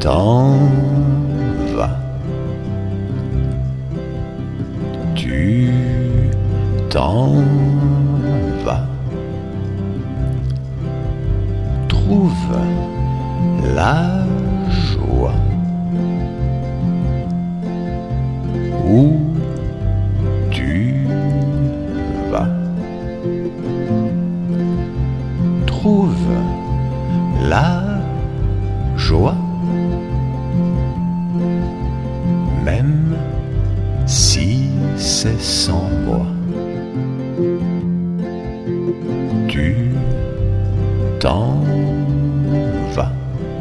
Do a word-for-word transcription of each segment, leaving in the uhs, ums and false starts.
t'en vas, tu t'en vas. Trouve la joie où tu vas. Trouve la joie, même si c'est sans moi. Tu t'en vas,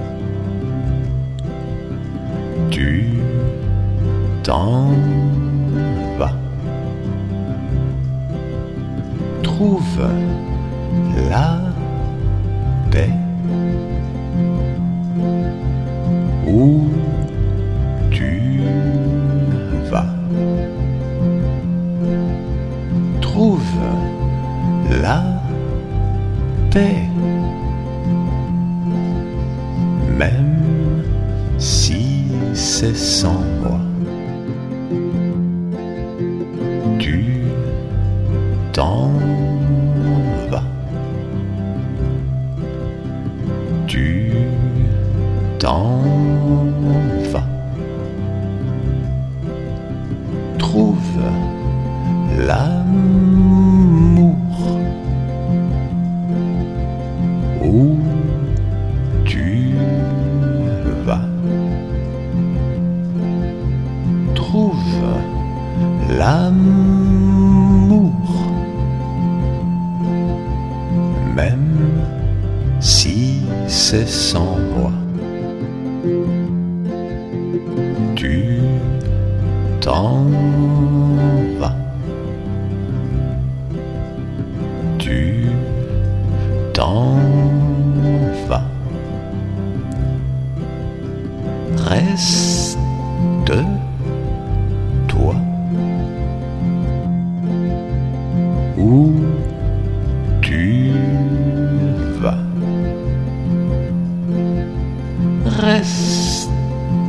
tu t'en vas. Trouve la paix où tu vas. Trouve la paix, même si c'est sans moi. Tu t'en vas, tu t'en vas. Trouve l'amour où tu vas. Trouve l'amour, même si c'est sans moi. Tu t'en vas, tu t'en vas. Reste toi où tu vas. Reste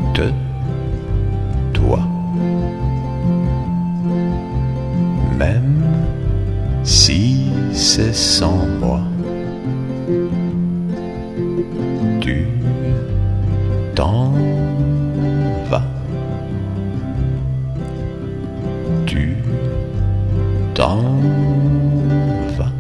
toi, même si c'est sans moi. Tu t'en vas, tu t'en vas,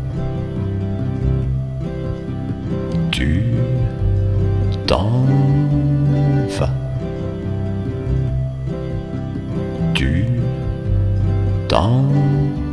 tu t'en vas, tu t'en